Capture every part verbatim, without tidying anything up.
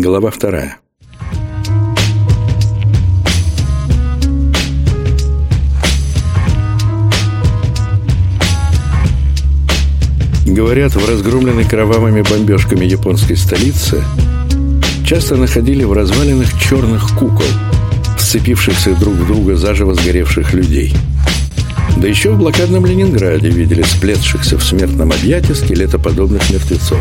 Глава вторая. Говорят, в разгромленной кровавыми бомбежками японской столице часто находили в развалинах черных кукол, сцепившихся друг в друга заживо сгоревших людей. Да еще в блокадном Ленинграде видели сплетшихся в смертном объятии скелетоподобных мертвецов.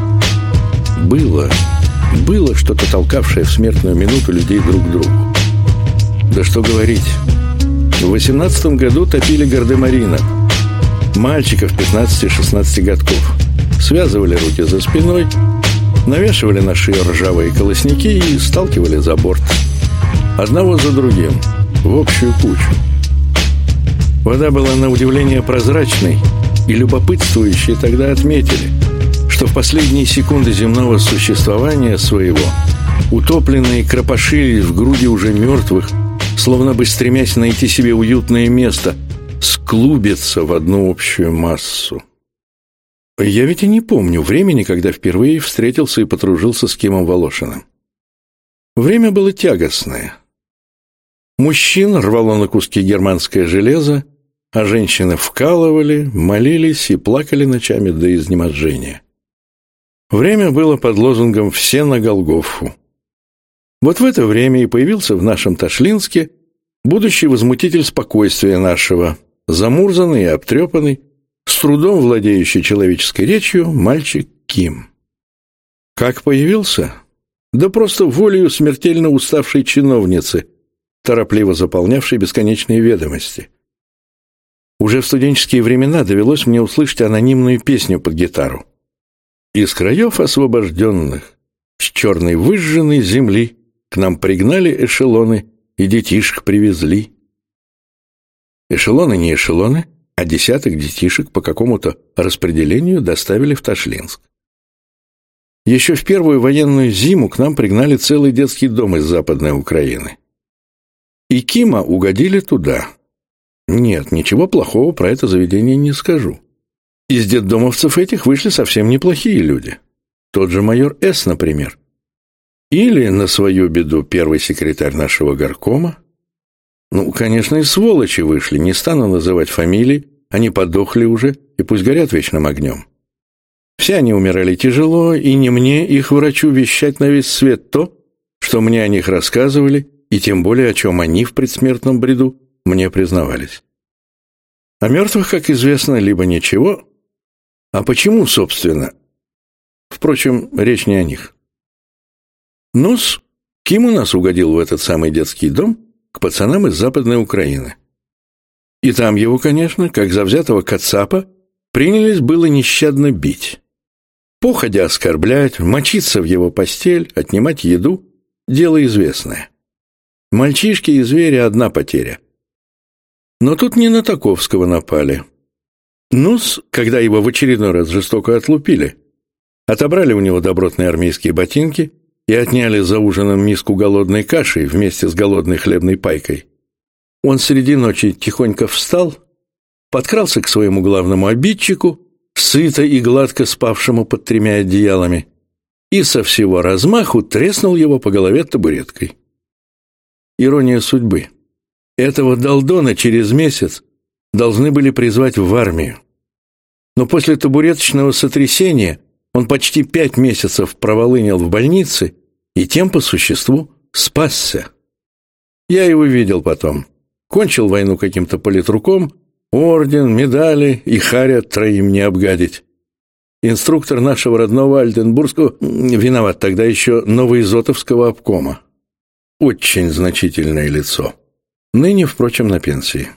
Было, было что-то толкавшее в смертную минуту людей друг к другу. Да что говорить, в восемнадцатом году топили гардемаринов, мальчиков пятнадцати-шестнадцати годков, связывали руки за спиной, навешивали на шею ржавые колосники и сталкивали за борт. Одного за другим, в общую кучу. Вода была на удивление прозрачной, и любопытствующие тогда отметили, что в последние секунды земного существования своего утопленные кропошились в груди уже мертвых, словно бы стремясь найти себе уютное место, склубиться в одну общую массу. Я ведь и не помню времени, когда впервые встретился и подружился с Кимом Волошиным. Время было тягостное. Мужчин рвало на куски германское железо, а женщины вкалывали, молились и плакали ночами до изнеможения. Время было под лозунгом «Все на Голгофу». Вот в это время и появился в нашем Ташлинске будущий возмутитель спокойствия нашего, замурзанный и обтрепанный, с трудом владеющий человеческой речью, мальчик Ким. Как появился? Да просто волею смертельно уставшей чиновницы, торопливо заполнявшей бесконечные ведомости. Уже в студенческие времена довелось мне услышать анонимную песню под гитару. «Из краев освобожденных, с черной выжженной земли, к нам пригнали эшелоны и детишек привезли». Эшелоны не эшелоны, а десяток детишек по какому-то распределению доставили в Ташлинск. Еще в первую военную зиму к нам пригнали целый детский дом из Западной Украины. И Кима угодили туда. Нет, ничего плохого про это заведение не скажу. Из детдомовцев этих вышли совсем неплохие люди. Тот же майор С., например. Или, на свою беду, первый секретарь нашего горкома. Ну, конечно, и сволочи вышли, не стану называть фамилии, они подохли уже, и пусть горят вечным огнем. Все они умирали тяжело, и не мне, их врачу, вещать на весь свет то, что мне о них рассказывали, и тем более, о чем они в предсмертном бреду мне признавались. О мертвых, как известно, либо ничего. А почему, собственно? Впрочем, речь не о них. Ну-с, Ким у нас угодил в этот самый детский дом к пацанам из Западной Украины. И там его, конечно, как завзятого кацапа, принялись было нещадно бить. Походя оскорблять, мочиться в его постель, отнимать еду – дело известное. Мальчишки и звери – одна потеря. Но тут не на Таковского напали. Ну-с, когда его в очередной раз жестоко отлупили, отобрали у него добротные армейские ботинки и отняли за ужином миску голодной каши вместе с голодной хлебной пайкой. Он среди ночи тихонько встал, подкрался к своему главному обидчику, сыто и гладко спавшему под тремя одеялами, и со всего размаху треснул его по голове табуреткой. Ирония судьбы. Этого долдона через месяц должны были призвать в армию. Но после табуреточного сотрясения он почти пять месяцев проволынил в больнице и тем, по существу, спасся. Я его видел потом. Кончил войну каким-то политруком, орден, медали и харя троим не обгадить. Инструктор нашего родного Альтенбургского, виноват тогда еще Новоизотовского обкома. Очень значительное лицо. Ныне, впрочем, на пенсии.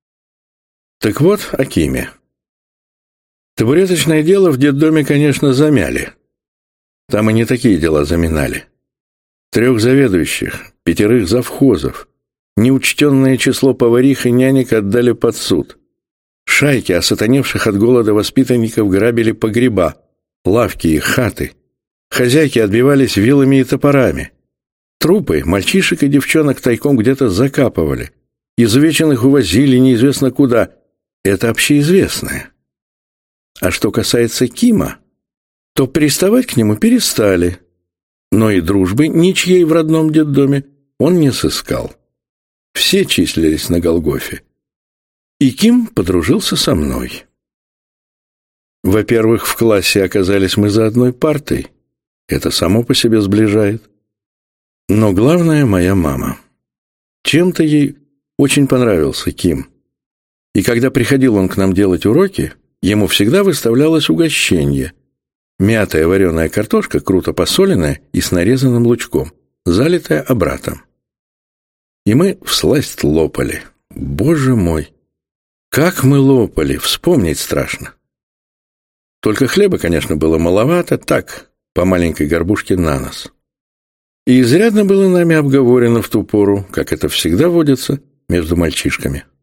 Так вот, о Киме. Табуреточное дело в детдоме, конечно, замяли. Там и не такие дела заминали. Трех заведующих, пятерых завхозов, неучтенное число поварих и нянек отдали под суд. Шайки осатаневших от голода воспитанников грабили погреба, лавки и хаты. Хозяйки отбивались вилами и топорами. Трупы мальчишек и девчонок тайком где-то закапывали. Изувеченных увозили неизвестно куда. Это общеизвестное. А что касается Кима, то приставать к нему перестали. Но и дружбы ничьей в родном детдоме он не сыскал. Все числились на Голгофе. И Ким подружился со мной. Во-первых, в классе оказались мы за одной партой. Это само по себе сближает. Но главное — моя мама. Чем-то ей очень понравился Ким. И когда приходил он к нам делать уроки, ему всегда выставлялось угощение. Мятая вареная картошка, круто посоленная и с нарезанным лучком, залитая обратом. И мы всласть лопали. Боже мой! Как мы лопали! Вспомнить страшно. Только хлеба, конечно, было маловато, так, по маленькой горбушке на нос. И изрядно было нами обговорено в ту пору, как это всегда водится между мальчишками.